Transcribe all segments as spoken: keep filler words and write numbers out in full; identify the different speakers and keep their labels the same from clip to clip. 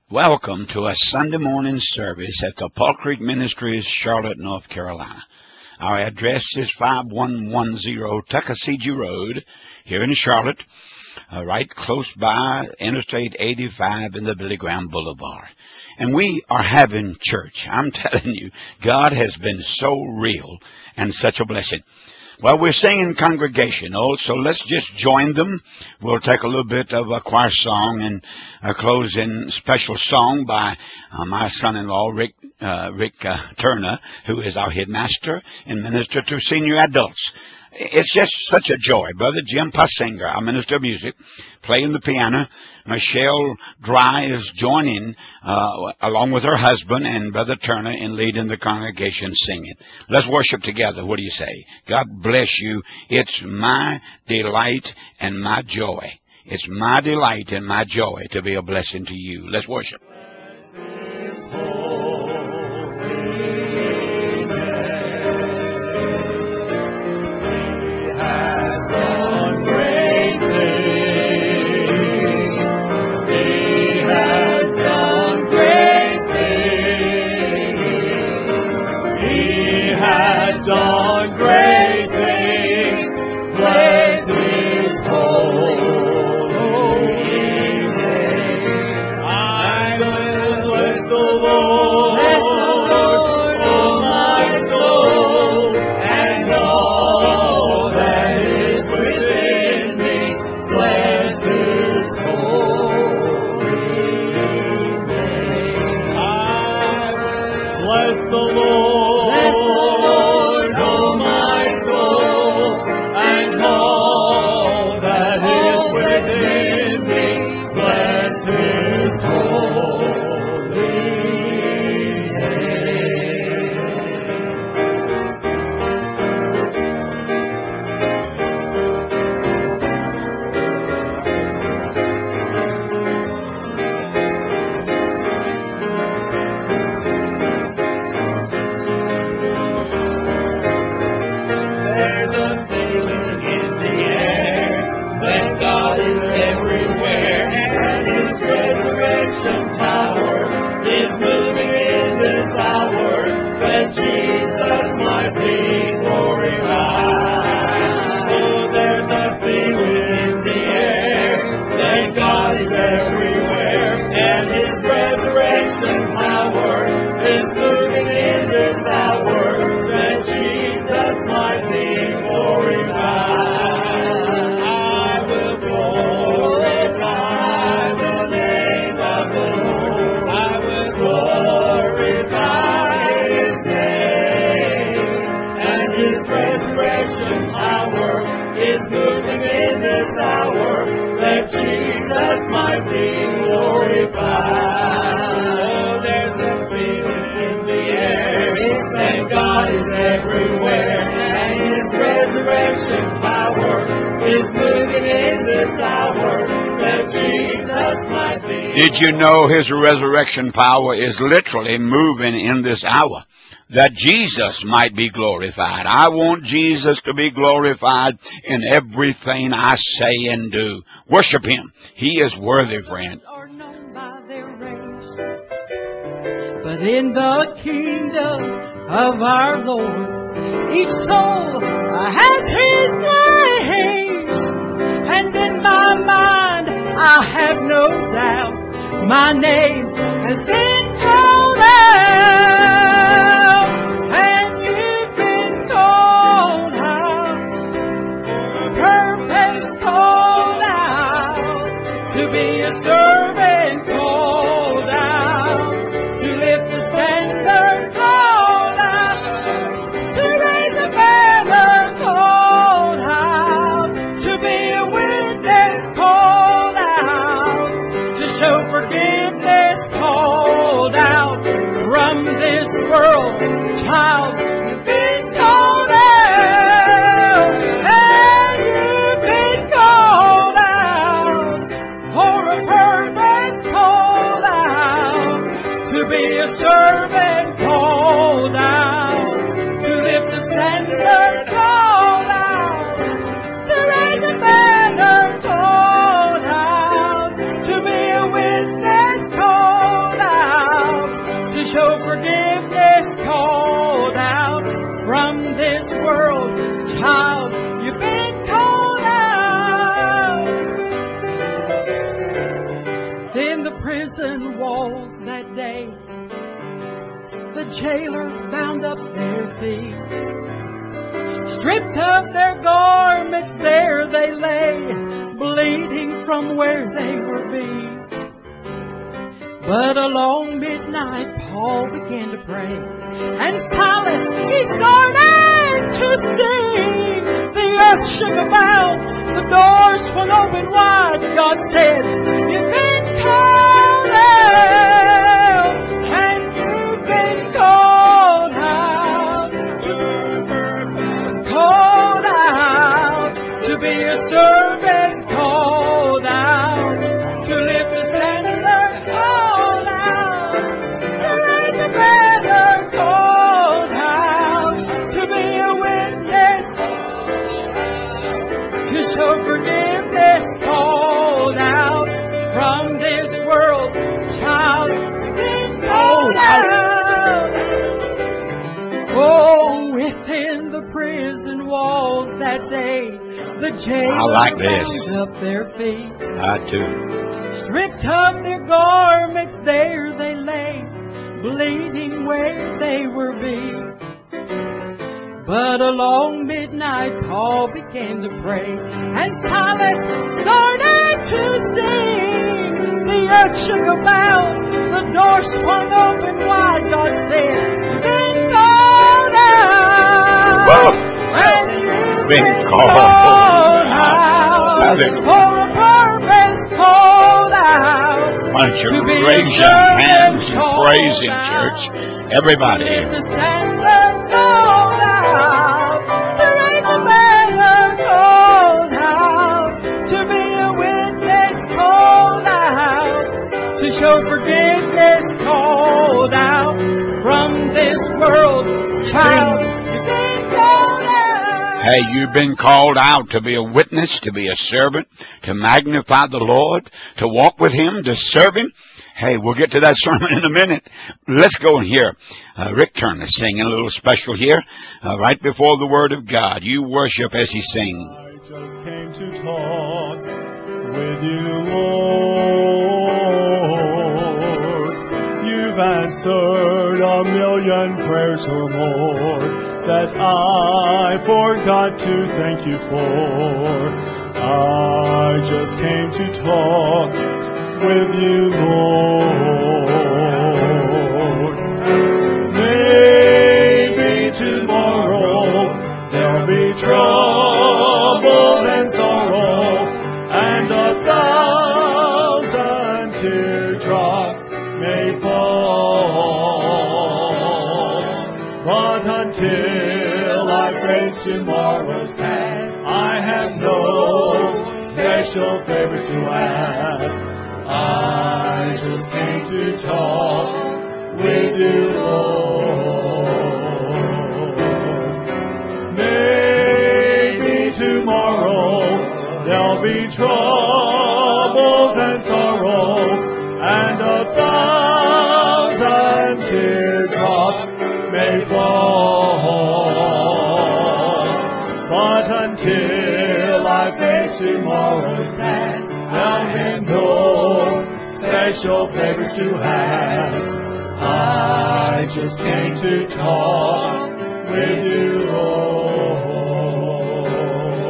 Speaker 1: Welcome to a Sunday morning service at the Paul Creek Ministries, Charlotte, North Carolina. Our address is five one one zero Tuckasegee Road here in Charlotte, uh, right close by Interstate eighty-five and the Billy Graham Boulevard. And we are having church. I'm telling you, God has been so real and such a blessing. Well, we're singing congregational, so let's just join them. We'll take a little bit of a choir song and a closing special song by uh, my son-in-law, Rick uh, Rick uh, Turner, who is our headmaster and minister to senior adults. It's just such a joy. Brother Jim Passinger, our minister of music, playing the piano. Michelle Dry is joining uh, along with her husband and Brother Turner in leading the congregation singing. Let's worship together. What do you say? God bless you. It's my delight and my joy. It's my delight and my joy to be a blessing to you. Let's worship. Did you know His resurrection power is literally moving in this hour? That Jesus might be glorified. I want Jesus to be glorified in everything I say and do. Worship Him. He is worthy, friend.
Speaker 2: Are known by their race, but in the kingdom of our Lord, each soul has His place, and in my mind I have no doubt my name has been called out, and you've been called out, purpose called out, to be a servant called out, to lift the standard called out, to raise a banner called out, to be a witness called out, to show forgiveness called out from this world. Child, you've been called out, and you've been called out for a purpose. jailer bound up their feet. Stripped of their garments, there they lay, bleeding from where they were beat. But along midnight, Paul began to pray, and Silas, he started to sing. The earth shook about, the doors swung open wide. God said, "You've been called out, and you've been called out, called out to be a servant, called out to lift the standard, called out to raise the banner, called out to be a witness, to show forgiveness, called out from this world, child, been called out." Oh, within the prison walls that day, the jailers
Speaker 1: I like this.
Speaker 2: bound up their feet.
Speaker 1: I do.
Speaker 2: Stripped of their garments, there they lay, bleeding where they were beat. But along midnight, Paul began to pray, and Silas started to sing. The earth shook about, the door swung open wide. God said, "You've been called out,
Speaker 1: Whoa.
Speaker 2: and you've
Speaker 1: Been
Speaker 2: been
Speaker 1: called
Speaker 2: called
Speaker 1: out.
Speaker 2: out
Speaker 1: Hallelujah.
Speaker 2: for a purpose, called out
Speaker 1: Why don't you
Speaker 2: to be a
Speaker 1: raise your
Speaker 2: servant,
Speaker 1: hands and
Speaker 2: called
Speaker 1: praise Him,
Speaker 2: out.
Speaker 1: church? Everybody.
Speaker 2: To stand and called out, to raise the banner, called out, to be a witness, called out, to show forgiveness, called out from this world, child, you've been called out.
Speaker 1: Hey, you've been called out to be a witness, to be a servant, to magnify the Lord, to walk with Him, to serve Him. Hey, we'll get to that sermon in a minute. Let's go and hear uh, Rick Turner singing a little special here, uh, right before the Word of God. You worship as he sings.
Speaker 3: I just came to talk with you, Lord. You've answered a million prayers or more that I forgot to thank you for. I just came to talk with you, Lord. Maybe tomorrow there'll be trouble and sorrow, and a thousand teardrops may fall. But until I face tomorrow's task, I have no special favors to ask. I just came to talk with you, Lord. Maybe tomorrow there'll be troubles and sorrow, and a thousand teardrops may fall. But until I face tomorrow's task, I have no special favors to ask. I just came to talk with you, Lord.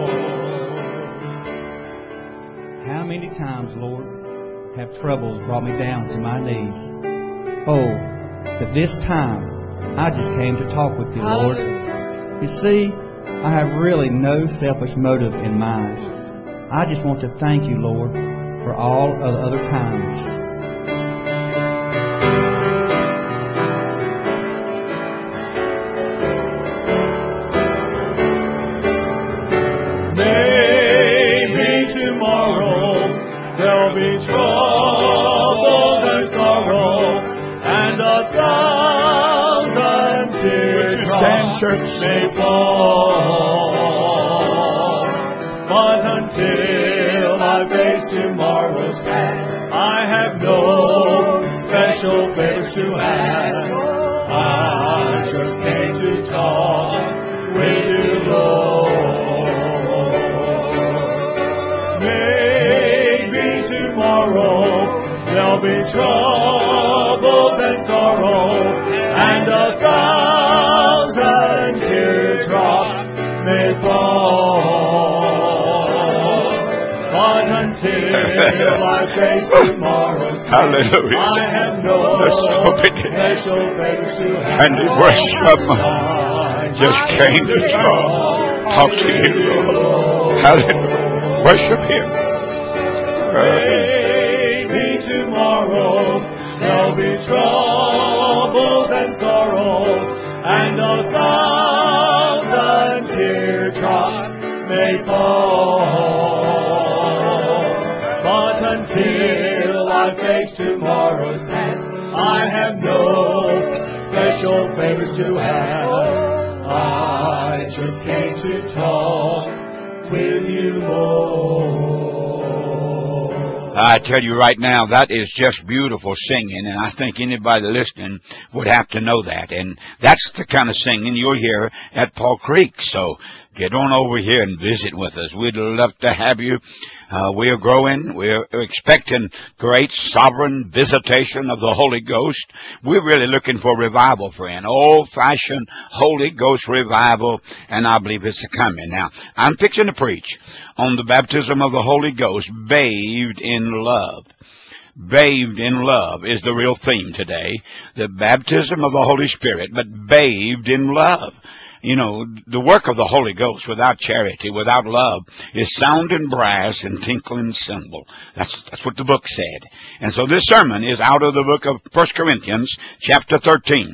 Speaker 2: How many times, Lord, have troubles brought me down to my knees? Oh, but this time, I just came to talk with you, Lord. You see, I have really no selfish motive in mind. I just want to thank you, Lord, for all of the other times.
Speaker 3: Maybe tomorrow there'll be trouble and sorrow, and a thousand teardrops may fall. But until I face tomorrow's task, I have no special favors to ask. I just came to talk with you, Lord. Maybe tomorrow there'll be troubles and sorrow, and a until I face tomorrow's day.
Speaker 1: Hallelujah.
Speaker 3: I have no special favors to have.
Speaker 1: And the worship just came to talk, talk to you. Hallelujah. Worship Him.
Speaker 3: Maybe tomorrow there'll be trouble and sorrow, and a thousand teardrops may fall. But until I face tomorrow's task, I have no special favors to ask. I just came to talk with you, Lord.
Speaker 1: I tell you right now, that is just beautiful singing, and I think anybody listening would have to know that. And that's the kind of singing you'll hear at Paul Creek. So get on over here and visit with us. We'd love to have you. Uh, we are growing. We're expecting great sovereign visitation of the Holy Ghost. We're really looking for revival, friend. Old-fashioned Holy Ghost revival, and I believe it's coming. Now, I'm fixing to preach on the baptism of the Holy Ghost, bathed in love. Bathed in love is the real theme today. The baptism of the Holy Spirit, but bathed in love. You know, the work of the Holy Ghost without charity, without love, is sounding brass and tinkling cymbal. That's, that's what the book said. And so this sermon is out of the book of First Corinthians, chapter thirteen.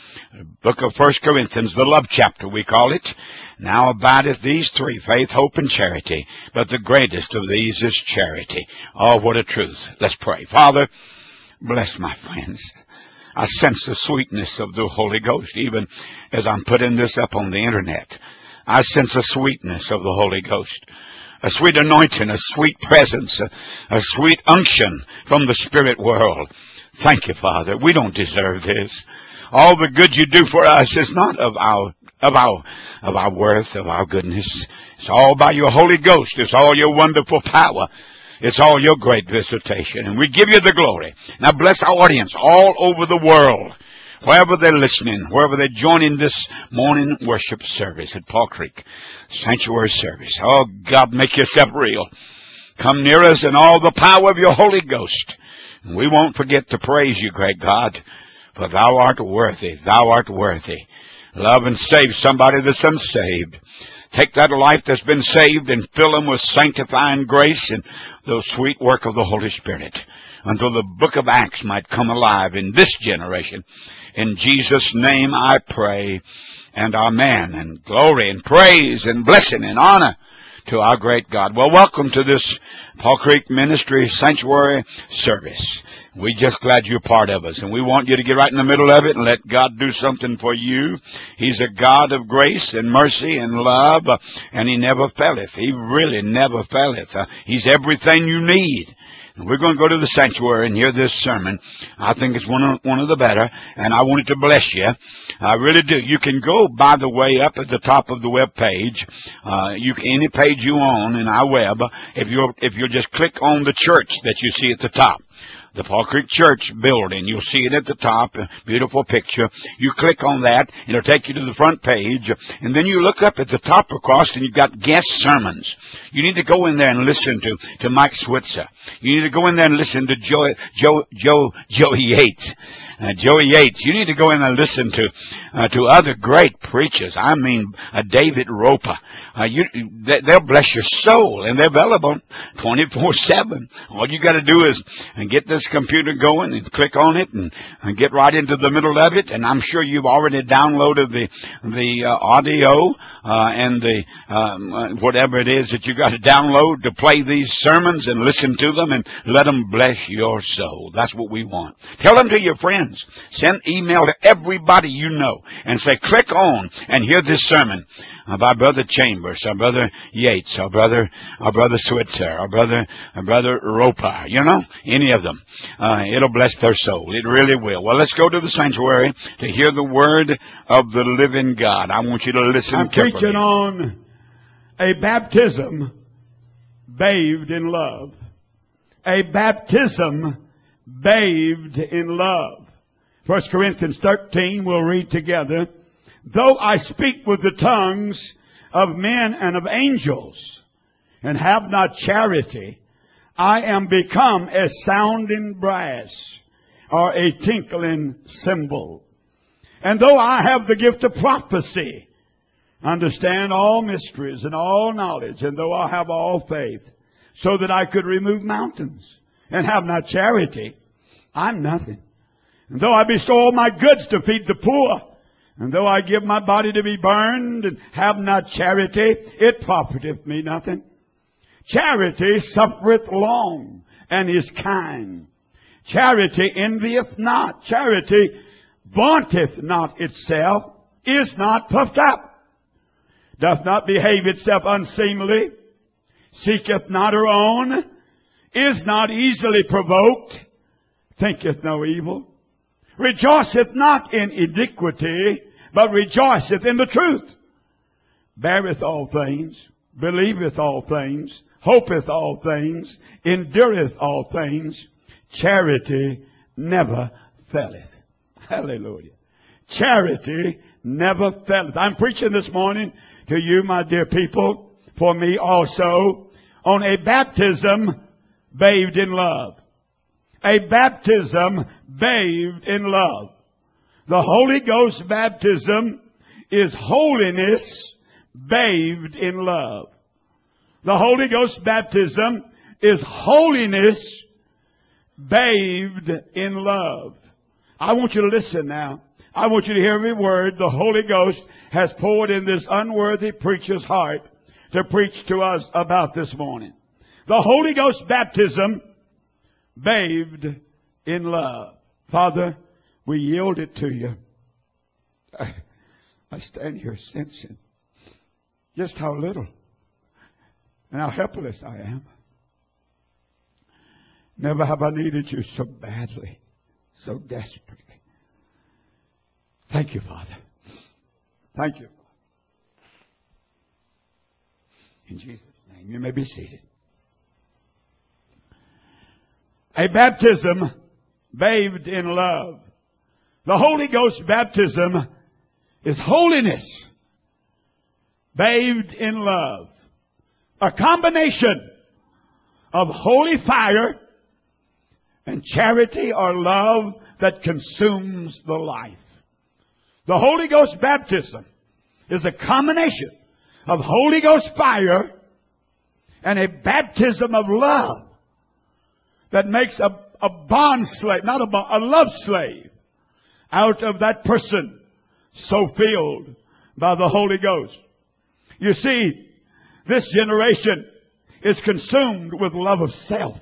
Speaker 1: Book of First Corinthians, the love chapter, we call it. Now abideth these three, faith, hope, and charity. But the greatest of these is charity. Oh, what a truth. Let's pray. Father, bless my friends. I sense the sweetness of the Holy Ghost, even as I'm putting this up on the internet. I sense the sweetness of the Holy Ghost. A sweet anointing, a sweet presence, a, a sweet unction from the spirit world. Thank you, Father. We don't deserve this. All the good you do for us is not of our, of our, of our worth, of our goodness. It's all by your Holy Ghost. It's all your wonderful power. It's all your great visitation, and we give you the glory. Now bless our audience all over the world, wherever they're listening, wherever they're joining this morning worship service at Paul Creek Sanctuary Service. Oh, God, make yourself real. Come near us in all the power of your Holy Ghost. And we won't forget to praise you, great God, for thou art worthy. Thou art worthy. Love and save somebody that's unsaved. Take that life that's been saved and fill them with sanctifying grace and the sweet work of the Holy Spirit until the book of Acts might come alive in this generation. In Jesus' name I pray, and amen, and glory and praise and blessing and honor to our great God. Well, welcome to this Paul Creek Ministry Sanctuary service. We're just glad you're part of us, and we want you to get right in the middle of it and let God do something for you. He's a God of grace and mercy and love, uh, and He never faileth. He really never faileth. Uh, he's everything you need. And we're going to go to the sanctuary and hear this sermon. I think it's one of, one of the better, and I wanted to bless you. I really do. You can go, by the way, up at the top of the web page. Uh, you can, any page you own in our web, if you'll, if you'll just click on the church that you see at the top. The Paul Creek Church building. You'll see it at the top. A beautiful picture. You click on that. It'll take you to the front page. And then you look up at the top across and you've got guest sermons. You need to go in there and listen to, to Mike Switzer. You need to go in there and listen to Joe, Joe, Joe, Joey Yates. Uh, Joey Yates. You need to go in and listen to, uh, to other great preachers. I mean, uh, David Roper. Uh, you, they, they'll bless your soul, and they're available twenty-four seven. All you got to do is uh, get this computer going and click on it and, and get right into the middle of it. And I'm sure you've already downloaded the the uh, audio uh, and the um, uh, whatever it is that you got to download to play these sermons and listen to them and let them bless your soul. That's what we want. Tell them to your friends. Send email to everybody you know and say, click on and hear this sermon by Brother Chambers, our Brother Yates, our Brother, our Brother Switzer, our Brother, our Brother Roper, you know, any of them. Uh, it'll bless their soul. It really will. Well, let's go to the sanctuary to hear the word of the living God. I want you to listen
Speaker 4: I'm
Speaker 1: carefully.
Speaker 4: preaching on a baptism bathed in love. A baptism bathed in love. First Corinthians thirteen, we'll read together. Though I speak with the tongues of men and of angels, and have not charity, I am become a sounding brass or a tinkling cymbal. And though I have the gift of prophecy, understand all mysteries and all knowledge, and though I have all faith, so that I could remove mountains, and have not charity, I'm nothing. And though I bestow all my goods to feed the poor, and though I give my body to be burned, and have not charity, it profiteth me nothing. Charity suffereth long, and is kind. Charity envieth not. Charity vaunteth not itself, is not puffed up, doth not behave itself unseemly, seeketh not her own, is not easily provoked, thinketh no evil, rejoiceth not in iniquity, but rejoiceth in the truth, beareth all things, believeth all things, hopeth all things, endureth all things. Charity never faileth. Hallelujah. Charity never faileth. I'm preaching this morning to you, my dear people, for me also, on a baptism bathed in love. A baptism bathed in love. The Holy Ghost baptism is holiness bathed in love. The Holy Ghost baptism is holiness bathed in love. I want you to listen now. I want you to hear every word the Holy Ghost has poured in this unworthy preacher's heart to preach to us about this morning. The Holy Ghost baptism bathed in love. Father, we yield it to you. I, I stand here sensing just how little and how helpless I am. Never have I needed you so badly, so desperately. Thank you, Father. Thank you. In Jesus' name, you may be seated. A baptism bathed in love. The Holy Ghost baptism is holiness bathed in love. A combination of holy fire and charity or love that consumes the life. The Holy Ghost baptism is a combination of Holy Ghost fire and a baptism of love that makes a, a bond slave, not a, bond, a love slave, out of that person so filled by the Holy Ghost. You see, this generation is consumed with love of self.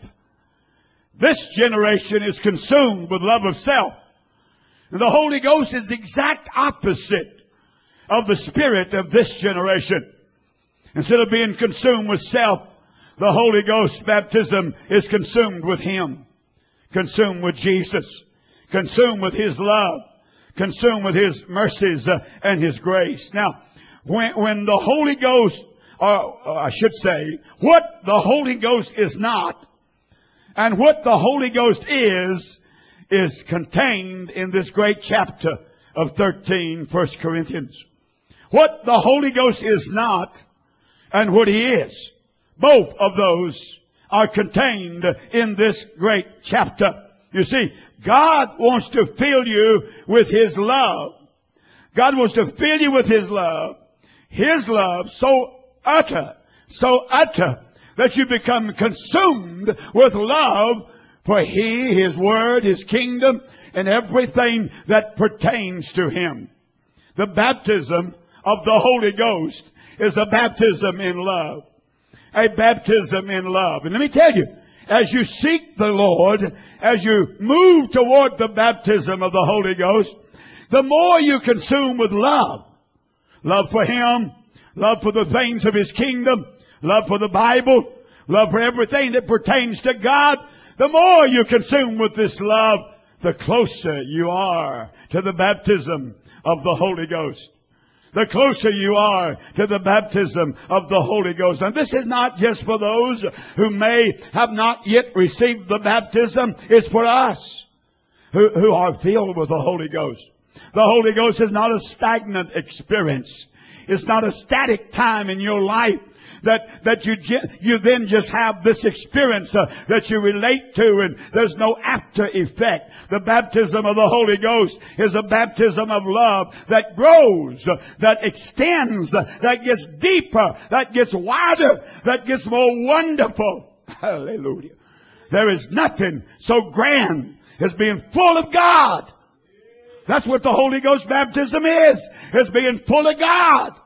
Speaker 4: This generation is consumed with love of self. And the Holy Ghost is the exact opposite of the spirit of this generation. Instead of being consumed with self, the Holy Ghost baptism is consumed with Him. Consumed with Jesus. Consumed with His love. Consumed with His mercies uh, and His grace. Now, when, when the Holy Ghost, or I should say, what the Holy Ghost is not, and what the Holy Ghost is, is contained in this great chapter of thirteen, First Corinthians. What the Holy Ghost is not, and what He is, both of those are contained in this great chapter. You see, God wants to fill you with His love. God wants to fill you with His love. His love so utter, so utter, that you become consumed with love for He, His Word, His kingdom, and everything that pertains to Him. The baptism of the Holy Ghost is a baptism in love. A baptism in love. And let me tell you, as you seek the Lord, as you move toward the baptism of the Holy Ghost, the more you consume with love. Love for Him, love for the things of His kingdom, love for the Bible, love for everything that pertains to God. The more you consume with this love, the closer you are to the baptism of the Holy Ghost. The closer you are to the baptism of the Holy Ghost. And this is not just for those who may have not yet received the baptism. It's for us who, who are filled with the Holy Ghost. The Holy Ghost is not a stagnant experience. It's not a static time in your life. that, that you, you then just have this experience uh, that you relate to, and there's no after effect. The baptism of the Holy Ghost is a baptism of love that grows, uh, that extends, uh, that gets deeper, that gets wider, that gets more wonderful. Hallelujah. There is nothing so grand as being full of God. That's what the Holy Ghost baptism is, is being full of God.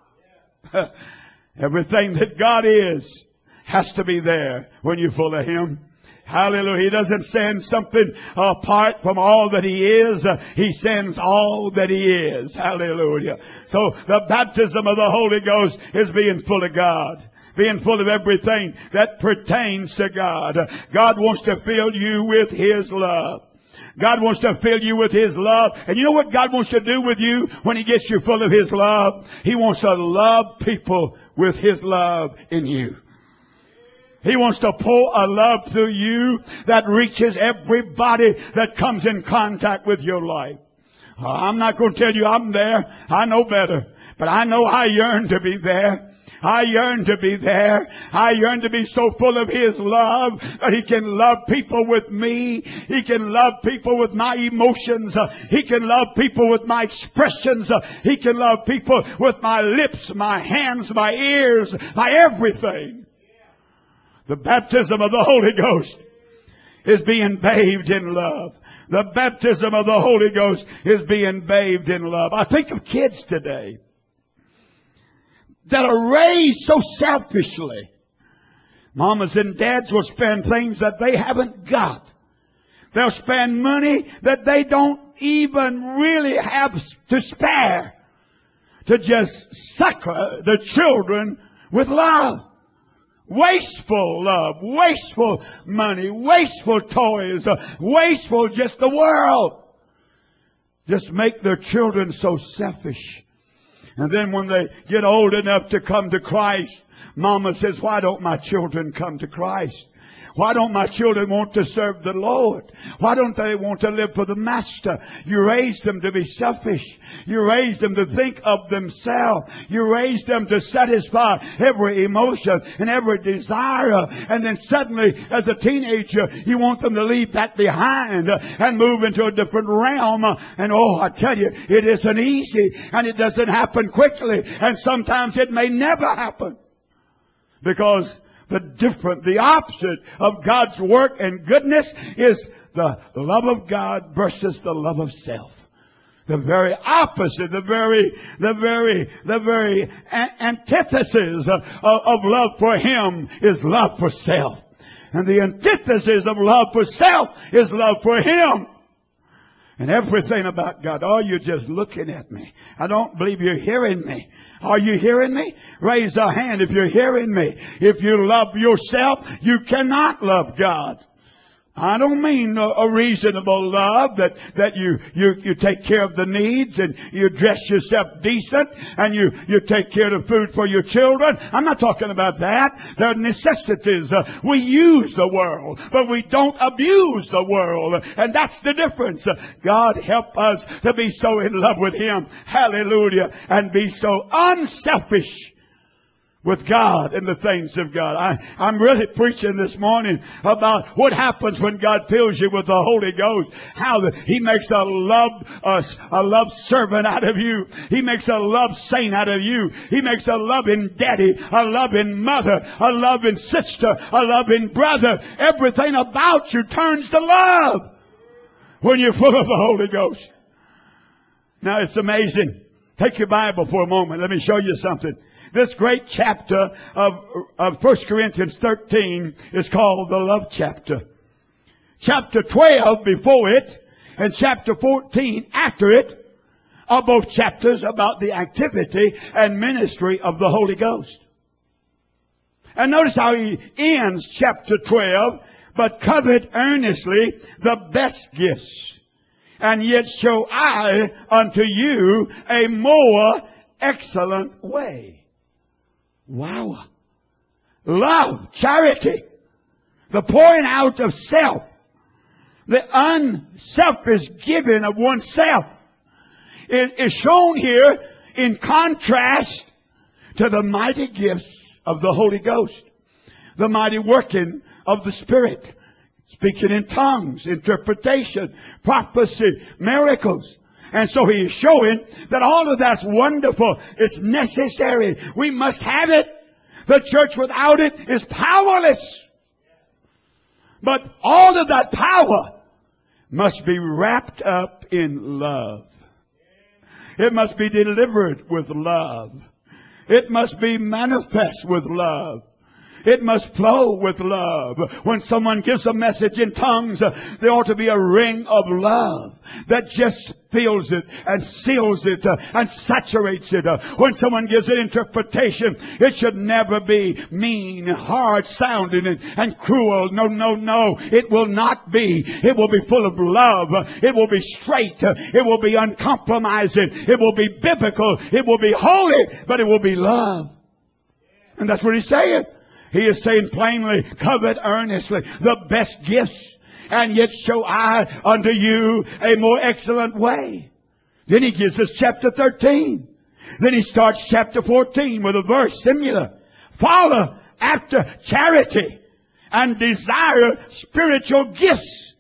Speaker 4: Everything that God is has to be there when you're full of Him. Hallelujah. He doesn't send something apart from all that He is. Uh, he sends all that He is. Hallelujah. So the baptism of the Holy Ghost is being full of God. Being full of everything that pertains to God. Uh, God wants to fill you with His love. God wants to fill you with His love. And you know what God wants to do with you when He gets you full of His love? He wants to love people with His love in you. He wants to pour a love through you that reaches everybody that comes in contact with your life. I'm not going to tell you I'm there. I know better. But I know I yearn to be there. I yearn to be there. I yearn to be so full of His love that He can love people with me. He can love people with my emotions. Uh, he can love people with my expressions. Uh, he can love people with my lips, my hands, my ears, my everything. The baptism of the Holy Ghost is being bathed in love. The baptism of the Holy Ghost is being bathed in love. I think of kids today that are raised so selfishly. Mamas and dads will spend things that they haven't got. They'll spend money that they don't even really have to spare to just succor the children with love. Wasteful love, wasteful money, wasteful toys, uh, wasteful just the world. Just make their children so selfish. And then when they get old enough to come to Christ, Mama says, why don't my children come to Christ? Why don't my children want to serve the Lord? Why don't they want to live for the Master? You raised them to be selfish. You raised them to think of themselves. You raised them to satisfy every emotion and every desire. And then suddenly, as a teenager, you want them to leave that behind and move into a different realm. And oh, I tell you, it isn't easy and it doesn't happen quickly. And sometimes it may never happen. Because the different, the opposite of God's work and goodness is the love of God versus the love of self. The very opposite, the very, the very, the very antithesis of, of, of love for Him is love for self. And the antithesis of love for self is love for Him. And everything about God. Oh, you're just looking at me. I don't believe you're hearing me. Are you hearing me? Raise a hand if you're hearing me. If you love yourself, you cannot love God. I don't mean a, a reasonable love that, that you, you, you take care of the needs and you dress yourself decent and you, you take care of the food for your children. I'm not talking about that. There are necessities. Uh, we use the world, but we don't abuse the world. And that's the difference. Uh, God help us to be so in love with Him. Hallelujah. And be so unselfish with God and the things of God. I, I'm really preaching this morning about what happens when God fills you with the Holy Ghost. How the, He makes a love, a, a love servant out of you. He makes a love saint out of you. He makes a loving daddy, a loving mother, a loving sister, a loving brother. Everything about you turns to love when you're full of the Holy Ghost. Now it's amazing. Take your Bible for a moment. Let me show you something. This great chapter of, of First Corinthians thirteen is called the love chapter. Chapter twelve before it and chapter fourteen after it are both chapters about the activity and ministry of the Holy Ghost. And notice how he ends chapter twelve, but covet earnestly the best gifts, and yet show I unto you a more excellent way. Wow. Love, charity, the pouring out of self, the unselfish giving of oneself is shown here in contrast to the mighty gifts of the Holy Ghost. The mighty working of the Spirit. Speaking in tongues, interpretation, prophecy, miracles. And so he is showing that all of that's wonderful. It's necessary. We must have it. The church without it is powerless. But all of that power must be wrapped up in love. It must be delivered with love. It must be manifest with love. It must flow with love. When someone gives a message in tongues, uh, there ought to be a ring of love that just fills it and seals it uh, and saturates it. Uh, when someone gives an interpretation, it should never be mean, hard sounding and, and cruel. No, no, no. It will not be. It will be full of love. It will be straight. It will be uncompromising. It will be biblical. It will be holy, but it will be love. And that's what he's saying. He is saying plainly, covet earnestly the best gifts, and yet show I unto you a more excellent way. Then he gives us chapter thirteen. Then he starts chapter fourteen with a verse similar. Follow after charity and desire spiritual gifts.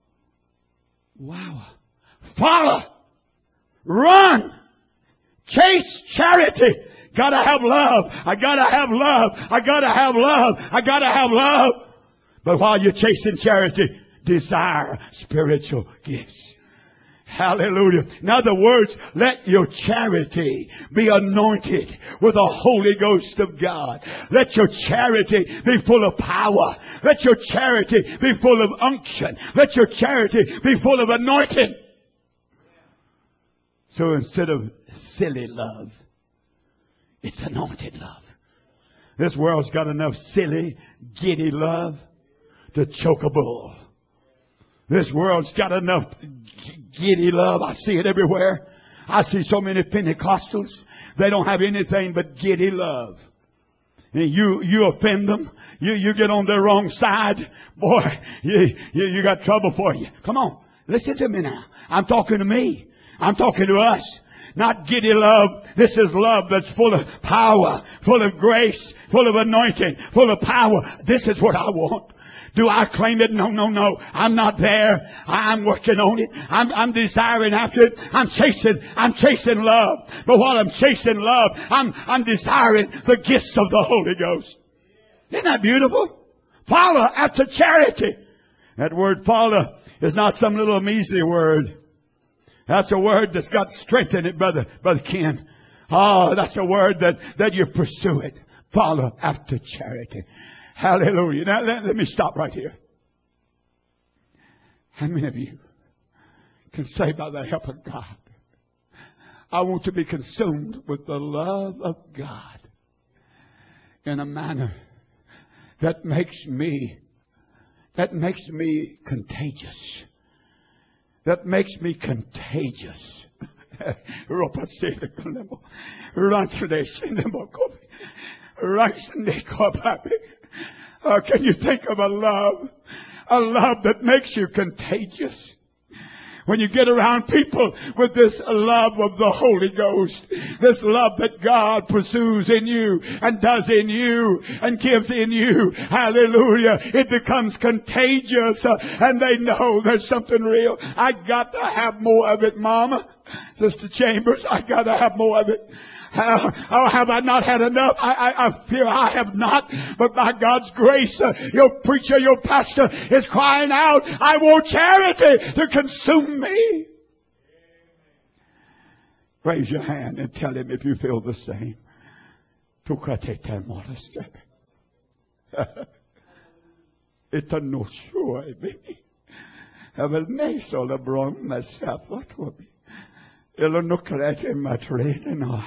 Speaker 4: Wow. Follow. Run. Chase charity. Gotta have love. I gotta have love. I gotta have love. I gotta have love. But while you're chasing charity, desire spiritual gifts. Hallelujah. In other words, let your charity be anointed with the Holy Ghost of God. Let your charity be full of power. Let your charity be full of unction. Let your charity be full of anointing. So instead of silly love, it's anointed love. This world's got enough silly, giddy love to choke a bull. This world's got enough giddy love. I see it everywhere. I see so many Pentecostals. They don't have anything but giddy love. And you, you offend them. You, you get on their wrong side. Boy, you, you, you got trouble for you. Come on. Listen to me now. I'm talking to me. I'm talking to us. Not giddy love. This is love that's full of power, full of grace, full of anointing, full of power. This is what I want. Do I claim it? No, no, no. I'm not there. I'm working on it. I'm, I'm desiring after it. I'm chasing, I'm chasing love. But while I'm chasing love, I'm, I'm desiring the gifts of the Holy Ghost. Isn't that beautiful? Follow after charity. That word follow is not some little measly word. That's a word that's got strength in it, brother, brother Ken. Oh, that's a word that, that you pursue it. Follow after charity. Hallelujah. Now, let, let me stop right here. How many of you can say by the help of God, I want to be consumed with the love of God in a manner that makes me, that makes me contagious. That makes me contagious. Oh, can you think of a love? A love that makes you contagious. When you get around people with this love of the Holy Ghost, this love that God pursues in you and does in you and gives in you, hallelujah, it becomes contagious, uh, and they know there's something real. I got to have more of it, Mama. Sister Chambers, I got to have more of it. Uh, oh, have I not had enough? I, I, I fear I have not. But by God's grace, uh, your preacher, your pastor is crying out, I want charity to consume me. Raise your hand and tell him if you feel the same. It's a no sure, baby. I will make so the bron myself. What will be? It'll look like in my trade, no.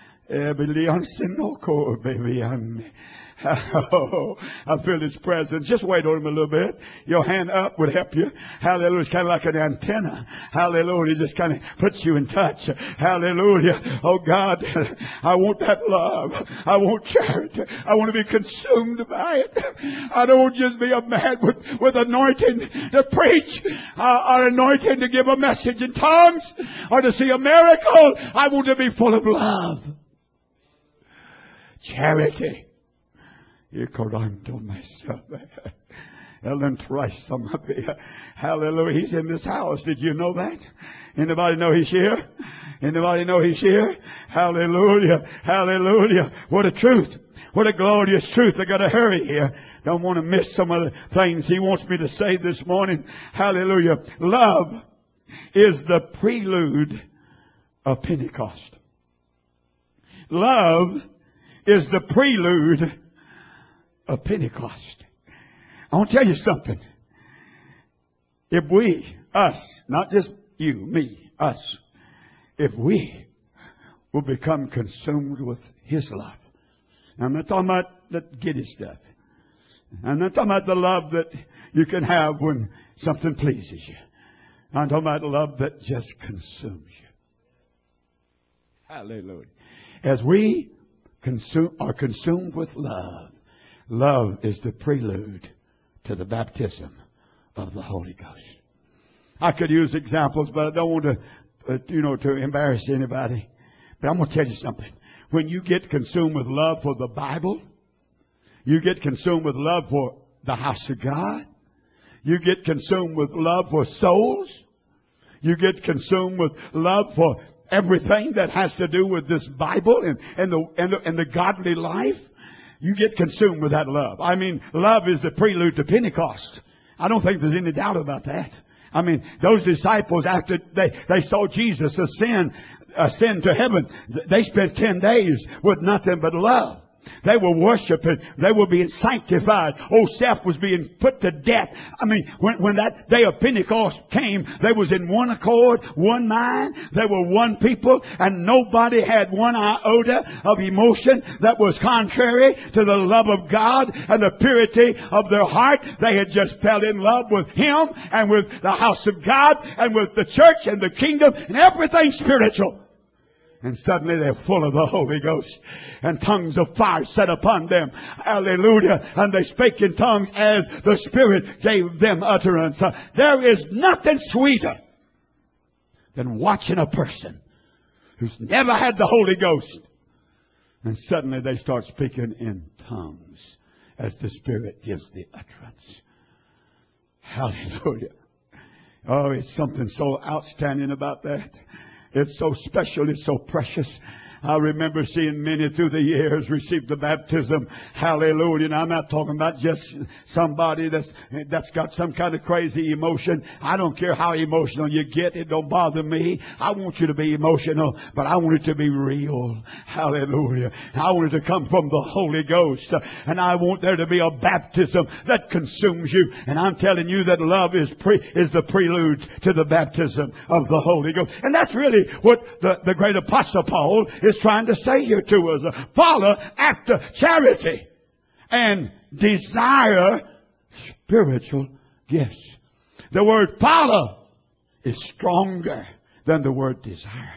Speaker 4: Oh, I feel His presence. Just wait on Him a little bit. Your hand up would help you. Hallelujah. It's kind of like an antenna. Hallelujah. It just kind of puts you in touch. Hallelujah. Oh God, I want that love. I want charity. I want to be consumed by it. I don't want just be a man with, with anointing to preach, uh, or anointing to give a message in tongues, or to see a miracle. I want to be full of love. Charity. Ellen Trice, somebody. Hallelujah. He's in this house. Did you know that? Anybody know he's here? Anybody know he's here? Hallelujah. Hallelujah. What a truth. What a glorious truth. I got to hurry here. Don't want to miss some of the things he wants me to say this morning. Hallelujah. Love is the prelude of Pentecost. Love is the prelude of Pentecost. I want to tell you something. If we, us, not just you, me, us, if we will become consumed with His love. I'm not talking about the giddy stuff. I'm not talking about the love that you can have when something pleases you. I'm talking about love that just consumes you. Hallelujah. As we consume, are consumed with love, love is the prelude to the baptism of the Holy Ghost. I could use examples, but I don't want to, uh, you know, to embarrass anybody. But I'm going to tell you something. When you get consumed with love for the Bible, you get consumed with love for the house of God, you get consumed with love for souls, you get consumed with love for everything that has to do with this Bible and, and, the, and, the, and the godly life, you get consumed with that love. I mean, love is the prelude to Pentecost. I don't think there's any doubt about that. I mean, those disciples, after they, they saw Jesus ascend, ascend to heaven, they spent ten days with nothing but love. They were worshiping. They were being sanctified. Old self was being put to death. I mean, when, when that day of Pentecost came, they was in one accord, one mind. They were one people, and nobody had one iota of emotion that was contrary to the love of God and the purity of their heart. They had just fell in love with Him and with the house of God and with the church and the kingdom and everything spiritual. And suddenly they're full of the Holy Ghost. And tongues of fire set upon them. Hallelujah. And they spake in tongues as the Spirit gave them utterance. Uh, there is nothing sweeter than watching a person who's never had the Holy Ghost. And suddenly they start speaking in tongues as the Spirit gives the utterance. Hallelujah. Oh, it's something so outstanding about that. It's so special. It's so precious. I remember seeing many through the years receive the baptism. Hallelujah. And I'm not talking about just somebody that's, that's got some kind of crazy emotion. I don't care how emotional you get. It don't bother me. I want you to be emotional, but I want it to be real. Hallelujah. I want it to come from the Holy Ghost. And I want there to be a baptism that consumes you. And I'm telling you that love is pre, is the prelude to the baptism of the Holy Ghost. And that's really what the, the great Apostle Paul is trying to say here to us. Follow after charity and desire spiritual gifts. The word follow is stronger than the word desire.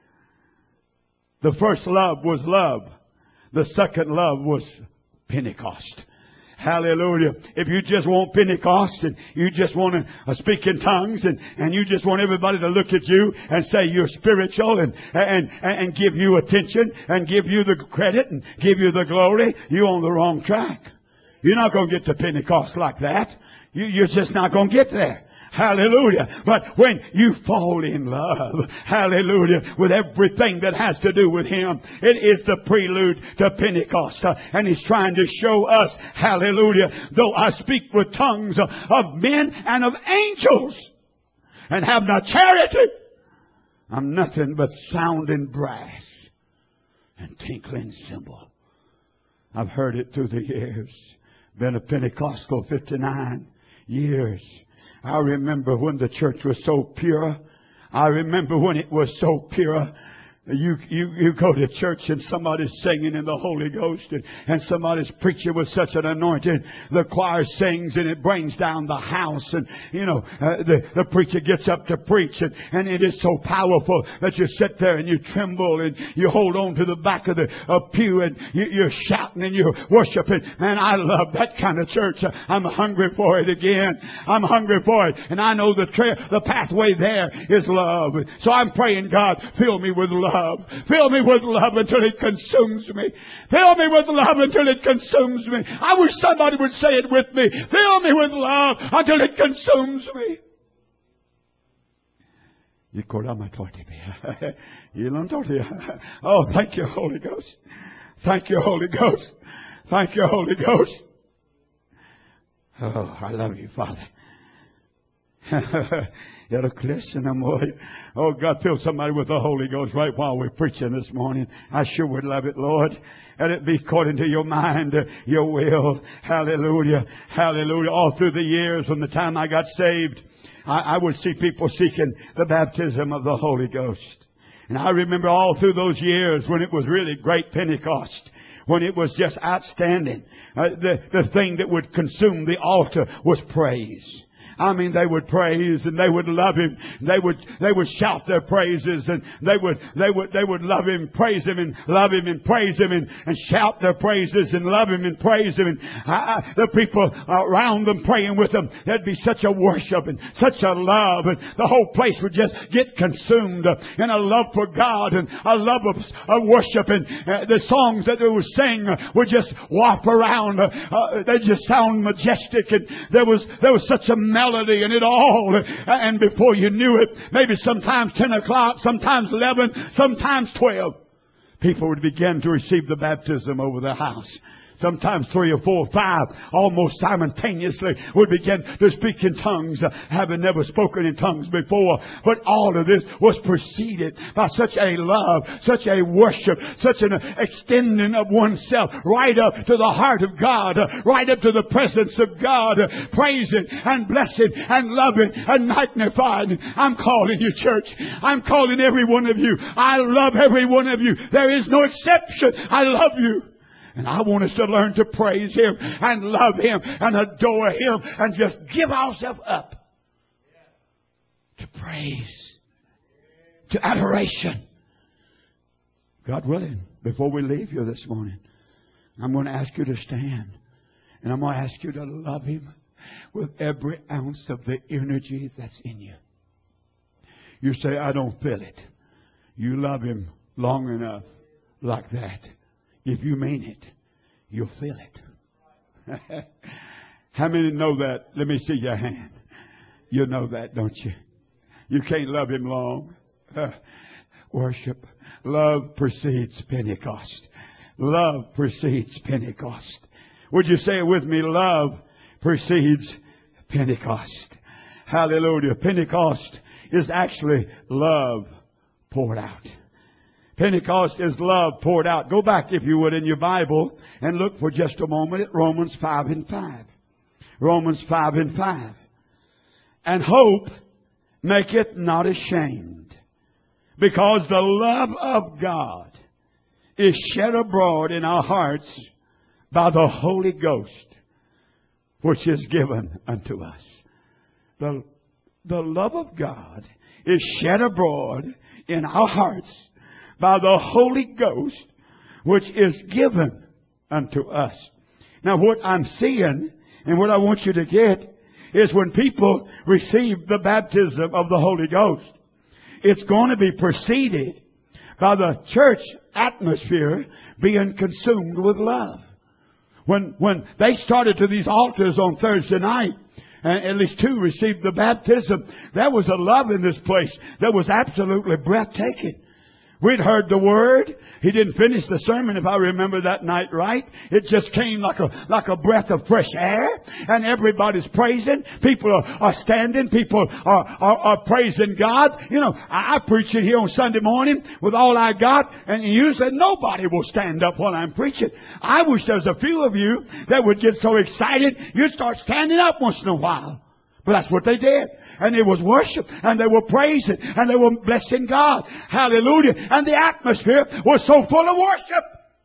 Speaker 4: The first love was love. The second love was Pentecost. Hallelujah. If you just want Pentecost and you just want to uh, speak in tongues and, and you just want everybody to look at you and say you're spiritual and, and, and give you attention and give you the credit and give you the glory, you're on the wrong track. You're not going to get to Pentecost like that. You, you're just not going to get there. Hallelujah. But when you fall in love, hallelujah, with everything that has to do with Him, it is the prelude to Pentecost. Uh, and He's trying to show us, hallelujah, though I speak with tongues of, of men and of angels and have not charity, I'm nothing but sounding brass and tinkling cymbal. I've heard it through the years. Been a Pentecostal fifty-nine years. I remember when the church was so pure. I remember when it was so pure. You, you, you go to church and somebody's singing in the Holy Ghost and, and somebody's preaching with such an anointing. The choir sings and it brings down the house and, you know, uh, the, the preacher gets up to preach and, and it is so powerful that you sit there and you tremble and you hold on to the back of the uh, pew and you, you're shouting and you're worshiping. Man, I love that kind of church. I'm hungry for it again. I'm hungry for it. And I know the tra- the pathway there is love. So I'm praying, God, fill me with love. love. Fill me with love until it consumes me. Fill me with love until it consumes me. I wish somebody would say it with me. Fill me with love until it consumes me. Oh, thank you, Holy Ghost. Thank you, Holy Ghost. Thank you, Holy Ghost. Oh, I love you, Father. Oh, God, fill somebody with the Holy Ghost right while we're preaching this morning. I sure would love it, Lord. Let it be according to your mind, your will. Hallelujah. Hallelujah. All through the years from the time I got saved, I, I would see people seeking the baptism of the Holy Ghost. And I remember all through those years when it was really great Pentecost, when it was just outstanding. Uh, the, the thing that would consume the altar was praise. I mean, they would praise and they would love Him. They would, they would shout their praises and they would, they would, they would love Him, praise Him and love Him and praise Him and, and shout their praises and love Him and praise Him. And uh, the people around them praying with them, there'd be such a worship and such a love, and the whole place would just get consumed in a love for God and a love of, of worship. And uh, the songs that they would sing would just waft around. Uh, uh, they just sound majestic, and there was, there was such a melody in it all. And before you knew it, maybe sometimes ten o'clock, sometimes eleven, sometimes twelve, people would begin to receive the baptism over the house. Sometimes three or four or five almost simultaneously would begin to speak in tongues, uh, having never spoken in tongues before. But all of this was preceded by such a love, such a worship, such an extending of oneself right up to the heart of God, uh, right up to the presence of God, uh, praising and blessing and loving and magnifying. I'm calling you, church. I'm calling every one of you. I love every one of you. There is no exception. I love you. And I want us to learn to praise Him and love Him and adore Him and just give ourselves up to praise, to adoration. God willing, before we leave here this morning, I'm going to ask you to stand. And I'm going to ask you to love Him with every ounce of the energy that's in you. You say, I don't feel it. You love Him long enough like that. If you mean it, you'll feel it. How many know that? Let me see your hand. You know that, don't you? You can't love Him long. Uh, worship. Love precedes Pentecost. Love precedes Pentecost. Would you say it with me? Love precedes Pentecost. Hallelujah. Pentecost is actually love poured out. Pentecost is love poured out. Go back, if you would, in your Bible and look for just a moment at Romans five and five. Romans five and five. And hope maketh not ashamed, because the love of God is shed abroad in our hearts by the Holy Ghost, which is given unto us. The, the love of God is shed abroad in our hearts by the Holy Ghost, which is given unto us. Now, what I'm seeing and what I want you to get is when people receive the baptism of the Holy Ghost, it's going to be preceded by the church atmosphere being consumed with love. When, when they started to these altars on Thursday night, and at least two received the baptism, there was a love in this place that was absolutely breathtaking. We'd heard the Word. He didn't finish the sermon, if I remember that night right. It just came like a, like a breath of fresh air. And everybody's praising. People are, are standing. People are, are, are praising God. You know, I, I preach it here on Sunday morning with all I got. And usually nobody will stand up while I'm preaching. I wish there was a few of you that would get so excited, you'd start standing up once in a while. But that's what they did. And it was worship. And they were praising. And they were blessing God. Hallelujah. And the atmosphere was so full of worship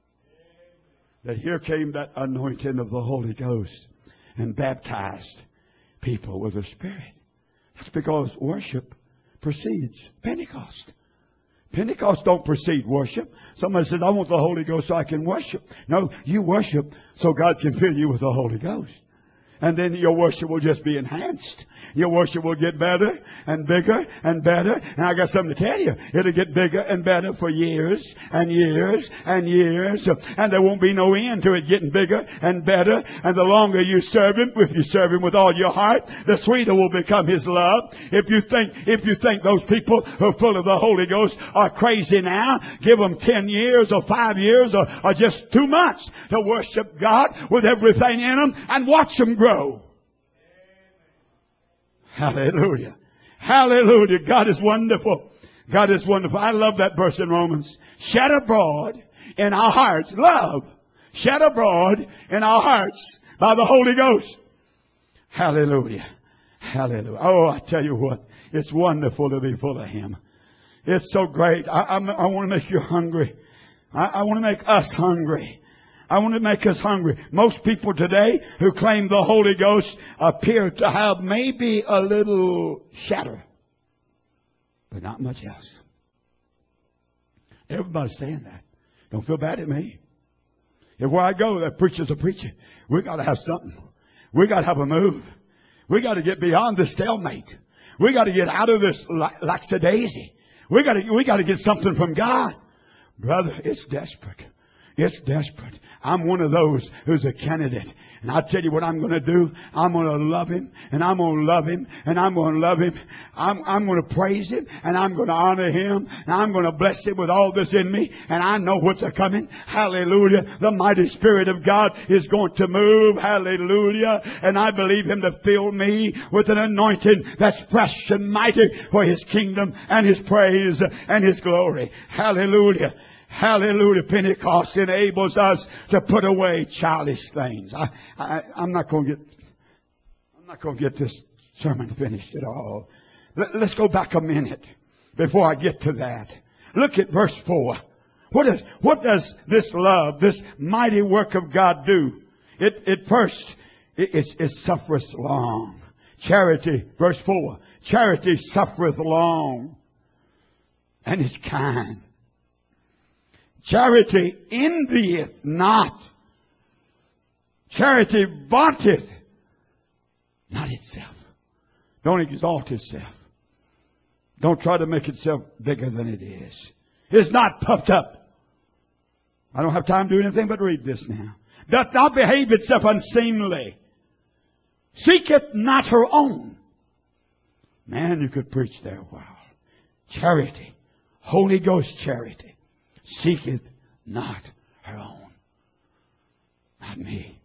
Speaker 4: that here came that anointing of the Holy Ghost and baptized people with the Spirit. That's because worship precedes Pentecost. Pentecost don't precede worship. Somebody says, I want the Holy Ghost so I can worship. No, you worship so God can fill you with the Holy Ghost. And then your worship will just be enhanced. Your worship will get better and bigger and better. And I got something to tell you. It'll get bigger and better for years and years and years. And there won't be no end to it getting bigger and better. And the longer you serve Him, if you serve Him with all your heart, the sweeter will become His love. If you think, if you think those people who are full of the Holy Ghost are crazy now, give them ten years or five years or, or just too much to worship God with everything in them and watch them grow. Grow. Hallelujah. Hallelujah. God is wonderful. God is wonderful. I love that verse in Romans. Shed abroad in our hearts. Love. Shed abroad in our hearts by the Holy Ghost. Hallelujah. Hallelujah. Oh, I tell you what. It's wonderful to be full of Him. It's so great. I, I, I want to make you hungry. I, I want to make us hungry. I want to make us hungry. Most people today who claim the Holy Ghost appear to have maybe a little shadow, but not much else. Everybody's saying that. Don't feel bad at me. If where I go, that preacher's a preacher. We got to have something. We got to have a move. We got to get beyond this stalemate. We got to get out of this lackadaisy. We got to we got to get something from God, brother. It's desperate. It's desperate. I'm one of those who's a candidate. And I'll tell you what I'm going to do. I'm going to love Him. And I'm going to love Him. And I'm going to love Him. I'm, I'm going to praise Him. And I'm going to honor Him. And I'm going to bless Him with all that's in me. And I know what's a-coming. Hallelujah. The mighty Spirit of God is going to move. Hallelujah. And I believe Him to fill me with an anointing that's fresh and mighty for His kingdom and His praise and His glory. Hallelujah. Hallelujah. Pentecost enables us to put away childish things. I, I, I'm not going to get, I'm not going to get this sermon finished at all. Let, let's go back a minute before I get to that. Look at verse four. What is, what does this love, this mighty work of God do? It, it first, it, it, it suffereth long. Charity, verse four. Charity suffereth long and is kind. Charity envieth not. Charity vaunteth not itself. Don't exalt itself. Don't try to make itself bigger than it is. It's not puffed up. I don't have time to do anything but read this now. Doth not behave itself unseemly. Seeketh not her own. Man, you could preach there a while. Charity. Holy Ghost charity. Seeketh not her own. Not me,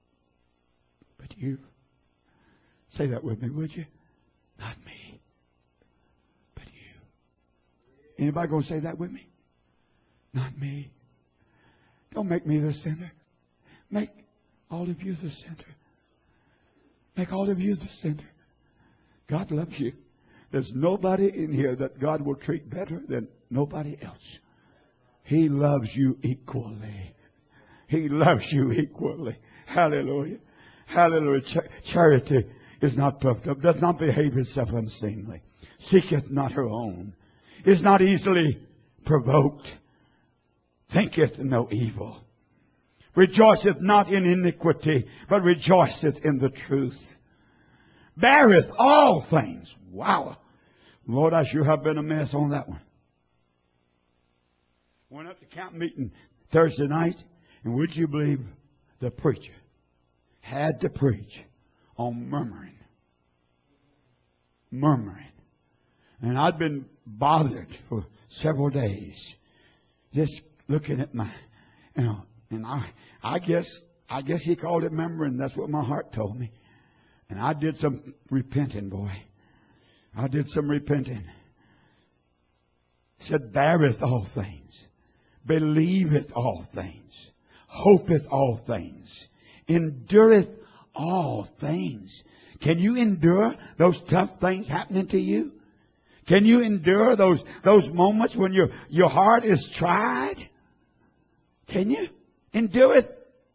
Speaker 4: but you. Say that with me, would you? Not me, but you. Anybody going to say that with me? Not me. Don't make me the center. Make all of you the center. Make all of you the center. God loves you. There's nobody in here that God will treat better than nobody else. He loves you equally. He loves you equally. Hallelujah. Hallelujah. Ch- charity is not puffed up, does not behave itself unseemly, seeketh not her own, is not easily provoked, thinketh no evil, rejoiceth not in iniquity, but rejoiceth in the truth, beareth all things. Wow. Lord, I sure have been a mess on that one. Went up to camp meeting Thursday night, and would you believe the preacher had to preach on murmuring. Murmuring. And I'd been bothered for several days just looking at my, you know, and I, I guess, I guess he called it murmuring. That's what my heart told me. And I did some repenting, boy. I did some repenting. Said, beareth all things. Believeth all things, hopeth all things, endureth all things. Can you endure those tough things happening to you? Can you endure those those moments when your your heart is tried? Can you endure it?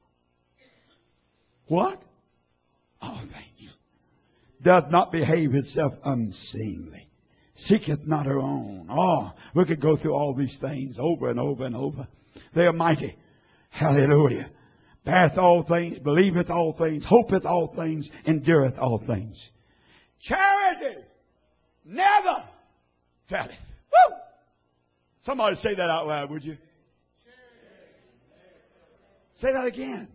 Speaker 4: What? All things. Doth not behave itself unseemly. Seeketh not her own. Oh, we could go through all these things over and over and over. They are mighty. Hallelujah. beareth all things, believeth all things, hopeth all things, endureth all things. Charity never faileth. Woo! Somebody say that out loud, would you? Say that again.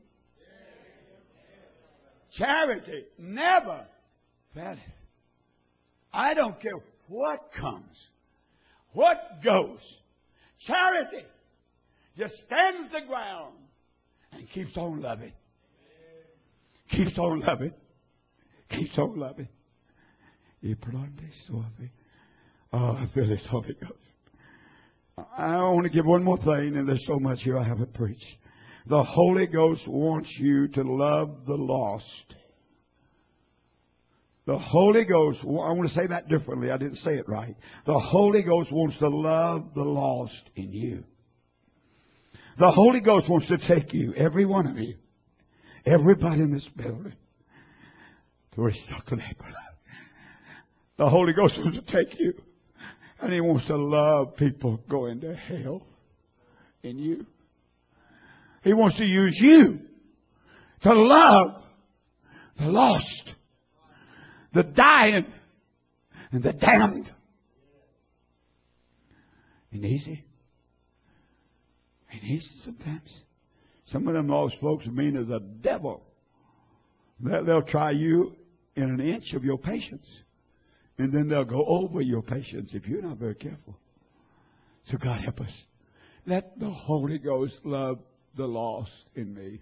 Speaker 4: Charity never faileth. I don't care what comes, what goes. Charity just stands the ground and keeps on loving. Keeps on loving. Keeps on loving. Oh, I feel this Holy Ghost. I want to give one more thing, and there's so much here I haven't preached. The Holy Ghost wants you to love the lost. The Holy Ghost, I want to say that differently. I didn't say it right. The Holy Ghost wants to love the lost in you. The Holy Ghost wants to take you, every one of you, everybody in this building, to where He's talking about. The Holy Ghost wants to take you, and He wants to love people going to hell in you. He wants to use you to love the lost, the dying, and the damned. Ain't easy. Ain't easy sometimes. Some of them lost folks are mean as a devil. They'll try you in an inch of your patience. And then they'll go over your patience if you're not very careful. So God help us. Let the Holy Ghost love the lost in me.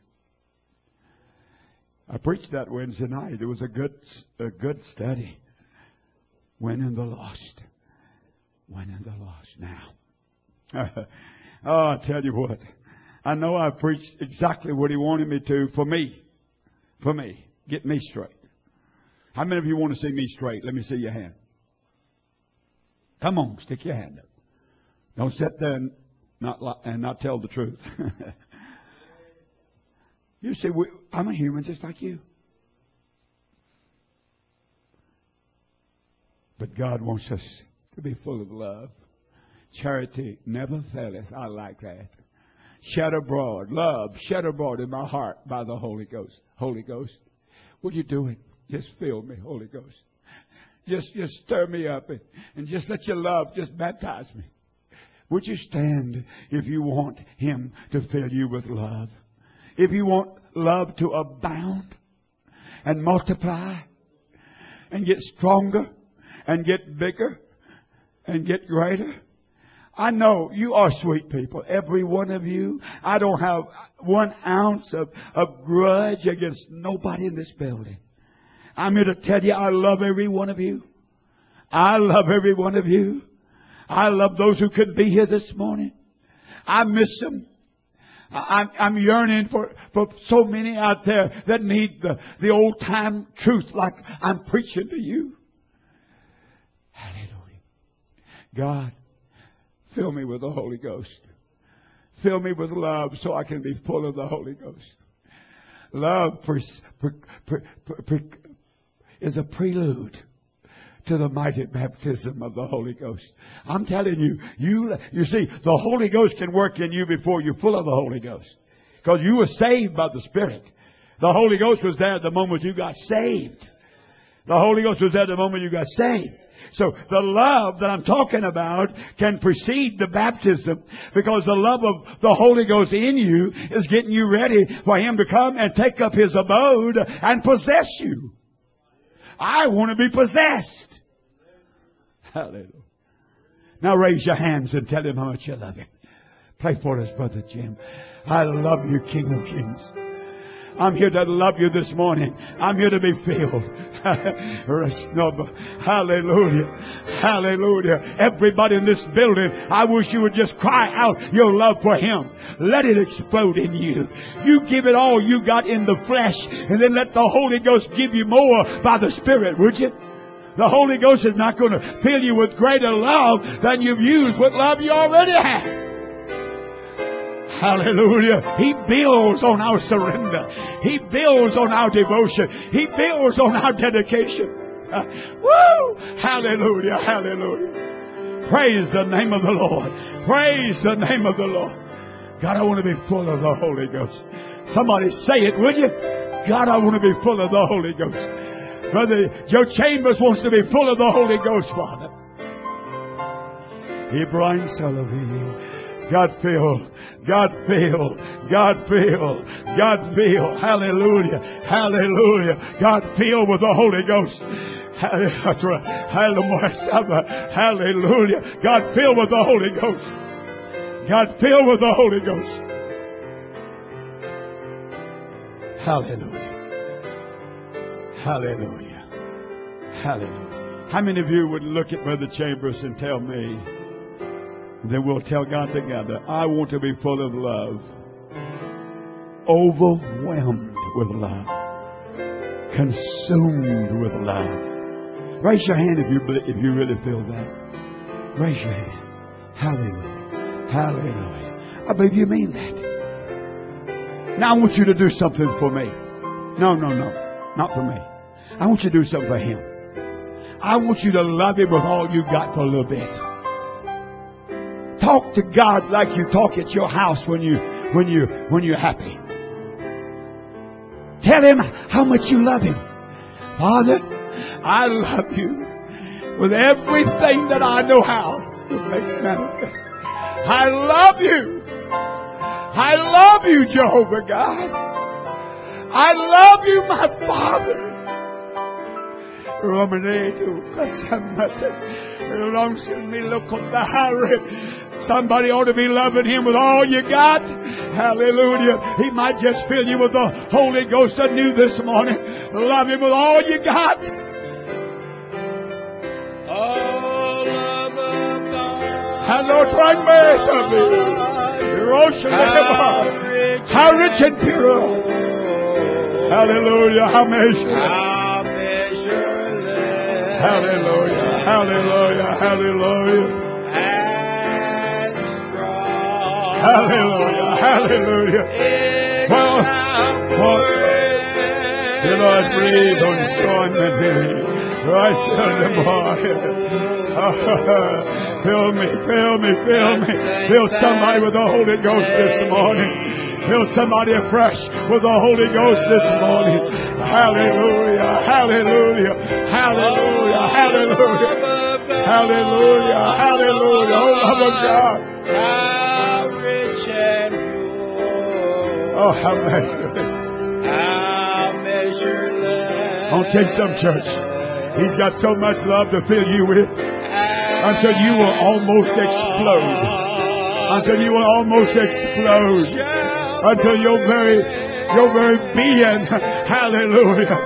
Speaker 4: I preached that Wednesday night. It was a good, a good study. Winning the lost. Winning the lost now. Oh, I tell you what. I know I preached exactly what He wanted me to for me. For me. Get me straight. How many of you want to see me straight? Let me see your hand. Come on, stick your hand up. Don't sit there and not, li- and not tell the truth. You see, we, I'm a human just like you. But God wants us to be full of love. Charity never faileth. I like that. Shed abroad, love, shed abroad in my heart by the Holy Ghost. Holy Ghost, what are you doing? Just fill me, Holy Ghost. Just, just stir me up and, and just let your love just baptize me. Would you stand if you want Him to fill you with love? If you want love to abound and multiply and get stronger and get bigger and get greater. I know you are sweet people, every one of you. I don't have one ounce of, of grudge against nobody in this building. I'm here to tell you I love every one of you. I love every one of you. I love those who couldn't be here this morning. I miss them. I'm, I'm yearning for, for so many out there that need the, the old time truth like I'm preaching to you. Hallelujah. God, fill me with the Holy Ghost. Fill me with love so I can be full of the Holy Ghost. Love pre, pre, pre, pre, is a prelude to the mighty baptism of the Holy Ghost. I'm telling you, you, you see, the Holy Ghost can work in you before you're full of the Holy Ghost. Because you were saved by the Spirit. The Holy Ghost was there the moment you got saved. The Holy Ghost was there the moment you got saved. So the love that I'm talking about can precede the baptism because the love of the Holy Ghost in you is getting you ready for Him to come and take up His abode and possess you. I want to be possessed. Hallelujah. Now raise your hands and tell Him how much you love Him. Pray for us, Brother Jim. I love you, King of Kings. I'm here to love you this morning. I'm here to be filled. Hallelujah. Hallelujah. Everybody in this building, I wish you would just cry out your love for Him. Let it explode in you. You give it all you got in the flesh, and then let the Holy Ghost give you more by the Spirit, would you? The Holy Ghost is not going to fill you with greater love than you've used with love you already have. Hallelujah. He builds on our surrender. He builds on our devotion. He builds on our dedication. Uh, woo! Hallelujah. Hallelujah. Praise the name of the Lord. Praise the name of the Lord. God, I want to be full of the Holy Ghost. Somebody say it, would you? God, I want to be full of the Holy Ghost. Brother Joe Chambers wants to be full of the Holy Ghost, Father. Ibrahim Salavi. God fill. God fill. God fill. God fill. Hallelujah. Hallelujah. God fill with the Holy Ghost. Hallelujah. God fill with the Holy Ghost. God fill with the Holy Ghost. Hallelujah. Hallelujah. Hallelujah. How many of you would look at Brother Chambers and tell me, then we'll tell God together, I want to be full of love, overwhelmed with love, consumed with love. Raise your hand if you if you really feel that. Raise your hand. Hallelujah. Hallelujah. I believe you mean that. Now I want you to do something for me. No, no, no. Not for me. I want you to do something for him. I want you to love him with all you got for a little bit. Talk to God like you talk at your house when you when you when you're happy. Tell him how much you love him. Father, I love you with everything that I know how to make manifest. I love you. I love you, Jehovah God. I love you, my Father. Somebody ought to be loving him with all you got. Hallelujah. He might just fill you with the Holy Ghost anew this morning. Love him with all you got.
Speaker 2: Oh, love of God.
Speaker 4: Hello, try mercy of me. How rich and pure. Hallelujah. How measured.
Speaker 2: How measureless.
Speaker 4: Hallelujah. Hallelujah. Hallelujah.
Speaker 2: And strong.
Speaker 4: Hallelujah. Hallelujah. Well, well, the Lord breathe on join right in the morning. Fill me, fill me, fill me. Fill somebody with the Holy Ghost this morning. Fill somebody afresh with the Holy Ghost this morning. Hallelujah, hallelujah, hallelujah, hallelujah, hallelujah, hallelujah. Oh, love of God.
Speaker 2: How rich and pure.
Speaker 4: Oh, how measureless.
Speaker 2: How measureless.
Speaker 4: I'll take some, church. He's got so much love to fill you with until you will almost explode. Until you will almost explode. Until your very, your very being. Hallelujah.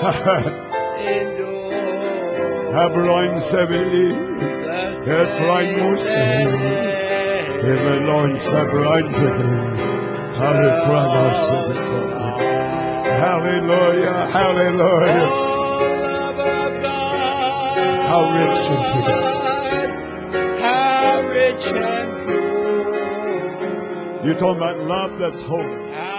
Speaker 4: Abraham seventy. Abraham Moses. Abraham Abraham Hallelujah. Hallelujah. How rich and pure.
Speaker 2: How rich and pure.
Speaker 4: You're talking about love that's holy.